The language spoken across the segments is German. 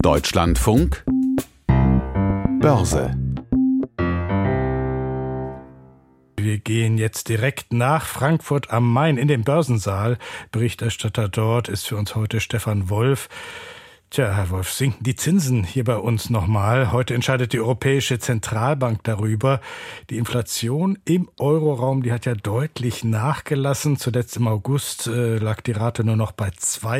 Deutschlandfunk Börse. Wir gehen jetzt direkt nach Frankfurt am Main in den Börsensaal. Berichterstatter dort ist für uns heute Stefan Wolf. Tja, Herr Wolf, sinken die Zinsen hier bei uns nochmal? Heute entscheidet die Europäische Zentralbank darüber. Die Inflation im Euroraum, die hat ja deutlich nachgelassen. Zuletzt im August lag die Rate nur noch bei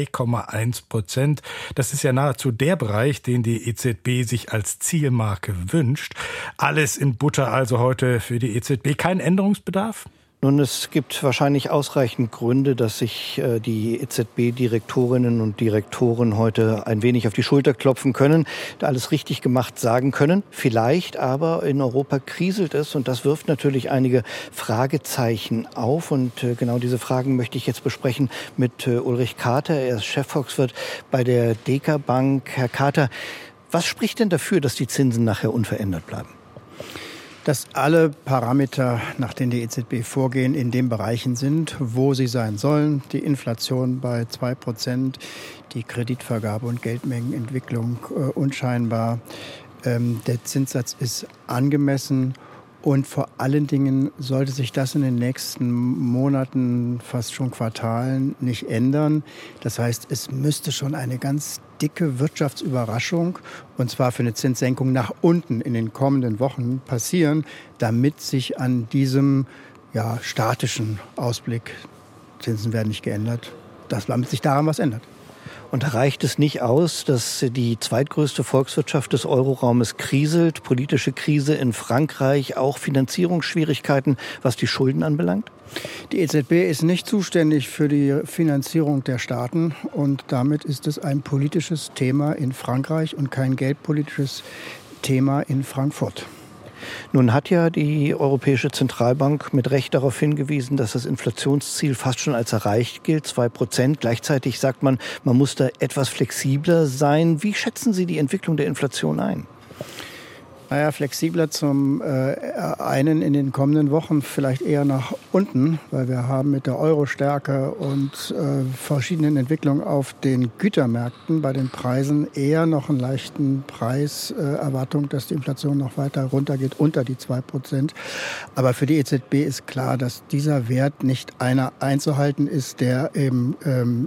2,1%. Das ist ja nahezu der Bereich, den die EZB sich als Zielmarke wünscht. Alles in Butter also heute für die EZB. Kein Änderungsbedarf? Nun, es gibt wahrscheinlich ausreichend Gründe, dass sich die EZB-Direktorinnen und Direktoren heute ein wenig auf die Schulter klopfen können, alles richtig gemacht sagen können. Vielleicht aber in Europa kriselt es und das wirft natürlich einige Fragezeichen auf. Und genau diese Fragen möchte ich jetzt besprechen mit Ulrich Kater. Er ist Chefvolkswirt bei der Deka Bank. Herr Kater, was spricht denn dafür, dass die Zinsen nachher unverändert bleiben? Dass alle Parameter, nach denen die EZB vorgehen, in den Bereichen sind, wo sie sein sollen. Die Inflation bei 2%, die Kreditvergabe und Geldmengenentwicklung unscheinbar. Der Zinssatz ist angemessen. Und vor allen Dingen sollte sich das in den nächsten Monaten, fast schon Quartalen, nicht ändern. Das heißt, es müsste schon eine ganz dicke Wirtschaftsüberraschung, und zwar für eine Zinssenkung nach unten in den kommenden Wochen passieren, damit sich an diesem statischen Ausblick, Zinsen werden nicht geändert, damit sich daran was ändert. Und reicht es nicht aus, dass die zweitgrößte Volkswirtschaft des Euroraumes kriselt, politische Krise in Frankreich, auch Finanzierungsschwierigkeiten, was die Schulden anbelangt? Die EZB ist nicht zuständig für die Finanzierung der Staaten und damit ist es ein politisches Thema in Frankreich und kein geldpolitisches Thema in Frankfurt. Nun hat ja die Europäische Zentralbank mit Recht darauf hingewiesen, dass das Inflationsziel fast schon als erreicht gilt, 2%. Gleichzeitig sagt man, man muss da etwas flexibler sein. Wie schätzen Sie die Entwicklung der Inflation ein? Flexibler zum einen in den kommenden Wochen vielleicht eher nach unten, weil wir haben mit der Euro-Stärke und verschiedenen Entwicklungen auf den Gütermärkten bei den Preisen eher noch einen leichten Preiserwartung, dass die Inflation noch weiter runtergeht, unter die 2%. Aber für die EZB ist klar, dass dieser Wert nicht einer einzuhalten ist, der eben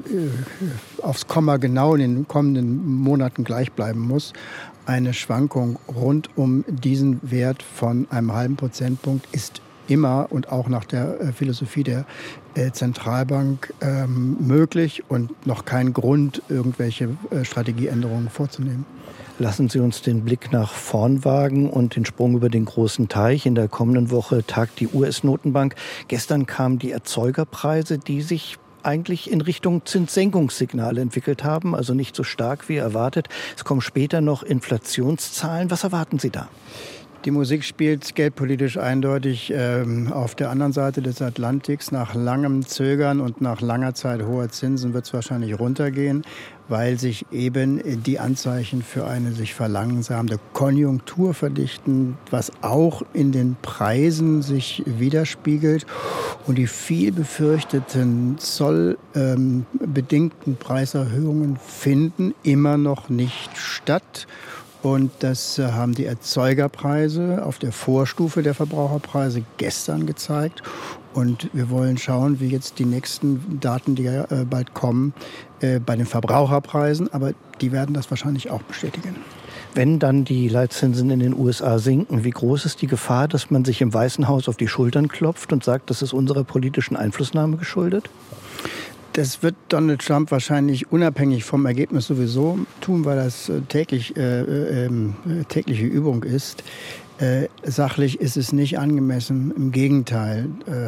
aufs Komma genau in den kommenden Monaten gleich bleiben muss. Eine Schwankung rund um diesen Wert von einem halben Prozentpunkt ist immer und auch nach der Philosophie der Zentralbank möglich und noch kein Grund, irgendwelche Strategieänderungen vorzunehmen. Lassen Sie uns den Blick nach vorn wagen und den Sprung über den großen Teich. In der kommenden Woche tagt die US-Notenbank. Gestern kamen die Erzeugerpreise, die sich eigentlich in Richtung Zinssenkungssignale entwickelt haben, also nicht so stark wie erwartet. Es kommen später noch Inflationszahlen. Was erwarten Sie da? Die Musik spielt geldpolitisch eindeutig auf der anderen Seite des Atlantiks. Nach langem Zögern und nach langer Zeit hoher Zinsen wird es wahrscheinlich runtergehen, weil sich eben die Anzeichen für eine sich verlangsamende Konjunktur verdichten, was auch in den Preisen sich widerspiegelt. Und die viel befürchteten zollbedingten Preiserhöhungen finden immer noch nicht statt. Und das haben die Erzeugerpreise auf der Vorstufe der Verbraucherpreise gestern gezeigt. Und wir wollen schauen, wie jetzt die nächsten Daten, die ja bald kommen, bei den Verbraucherpreisen. Aber die werden das wahrscheinlich auch bestätigen. Wenn dann die Leitzinsen in den USA sinken, wie groß ist die Gefahr, dass man sich im Weißen Haus auf die Schultern klopft und sagt, das ist unserer politischen Einflussnahme geschuldet? Das wird Donald Trump wahrscheinlich unabhängig vom Ergebnis sowieso tun, weil das tägliche Übung ist. Sachlich ist es nicht angemessen. Im Gegenteil,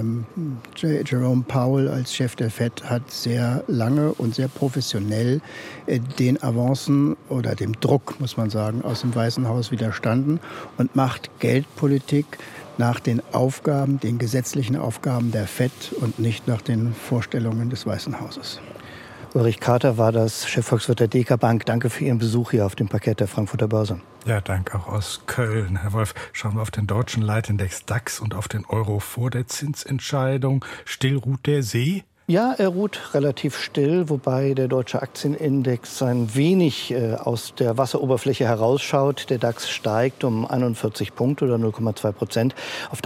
Jerome Powell als Chef der Fed hat sehr lange und sehr professionell den Avancen oder dem Druck, muss man sagen, aus dem Weißen Haus widerstanden und macht Geldpolitik nach den Aufgaben, den gesetzlichen Aufgaben der FED und nicht nach den Vorstellungen des Weißen Hauses. Ulrich Kater war das Chefvolkswirt der Deka Bank. Danke für Ihren Besuch hier auf dem Parkett der Frankfurter Börse. Ja, danke auch aus Köln. Herr Wolf, schauen wir auf den deutschen Leitindex DAX und auf den Euro vor der Zinsentscheidung. Still ruht der See? Ja, er ruht relativ still, wobei der deutsche Aktienindex ein wenig aus der Wasseroberfläche herausschaut. Der DAX steigt um 41 Punkte oder 0,2% auf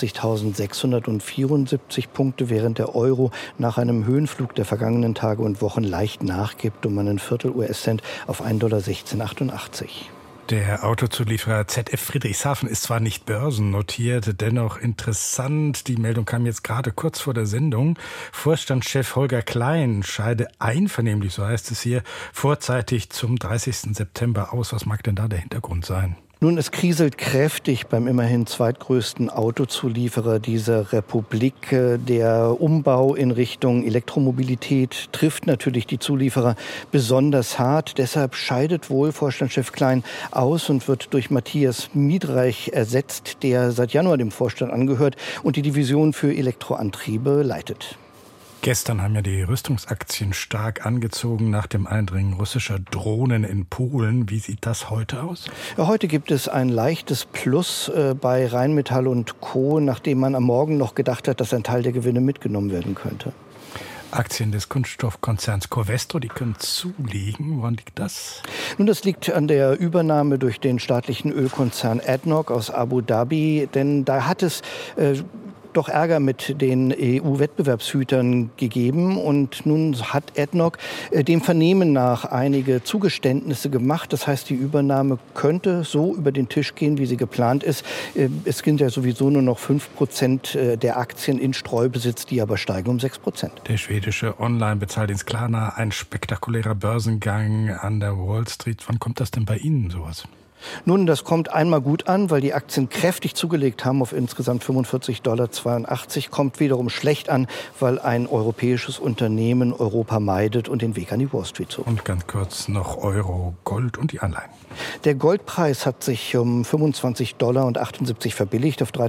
23.674 Punkte, während der Euro nach einem Höhenflug der vergangenen Tage und Wochen leicht nachgibt um einen Viertel US-Cent auf 1,1688 $. Der Autozulieferer ZF Friedrichshafen ist zwar nicht börsennotiert, dennoch interessant. Die Meldung kam jetzt gerade kurz vor der Sendung. Vorstandschef Holger Klein scheide einvernehmlich, so heißt es hier, vorzeitig zum 30. September aus. Was mag denn da der Hintergrund sein? Nun, es kriselt kräftig beim immerhin zweitgrößten Autozulieferer dieser Republik. Der Umbau in Richtung Elektromobilität trifft natürlich die Zulieferer besonders hart. Deshalb scheidet wohl Vorstandschef Klein aus und wird durch Matthias Miedreich ersetzt, der seit Januar dem Vorstand angehört und die Division für Elektroantriebe leitet. Gestern haben ja die Rüstungsaktien stark angezogen nach dem Eindringen russischer Drohnen in Polen. Wie sieht das heute aus? Ja, heute gibt es ein leichtes Plus bei Rheinmetall und Co., nachdem man am Morgen noch gedacht hat, dass ein Teil der Gewinne mitgenommen werden könnte. Aktien des Kunststoffkonzerns Covestro, die können zulegen. Woran liegt das? Nun, das liegt an der Übernahme durch den staatlichen Ölkonzern ADNOC aus Abu Dhabi, denn da hat es doch Ärger mit den EU-Wettbewerbshütern gegeben. Und nun hat ADNOC dem Vernehmen nach einige Zugeständnisse gemacht. Das heißt, die Übernahme könnte so über den Tisch gehen, wie sie geplant ist. Es sind ja sowieso nur noch 5% der Aktien in Streubesitz, die aber steigen um 6%. Der schwedische Online-Bezahldienst Klarna, ein spektakulärer Börsengang an der Wall Street. Wann kommt das denn bei Ihnen sowas? Nun, das kommt einmal gut an, weil die Aktien kräftig zugelegt haben auf insgesamt 45,82 $. Kommt wiederum schlecht an, weil ein europäisches Unternehmen Europa meidet und den Weg an die Wall Street sucht. Und ganz kurz noch Euro, Gold und die Anleihen. Der Goldpreis hat sich um 25,78 $ verbilligt auf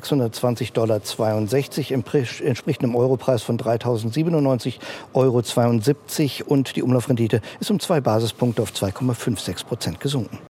3.620,62 $, entspricht einem Europreis von 3.097,72 € und die Umlaufrendite ist um 2 Basispunkte auf 2,56% gesunken.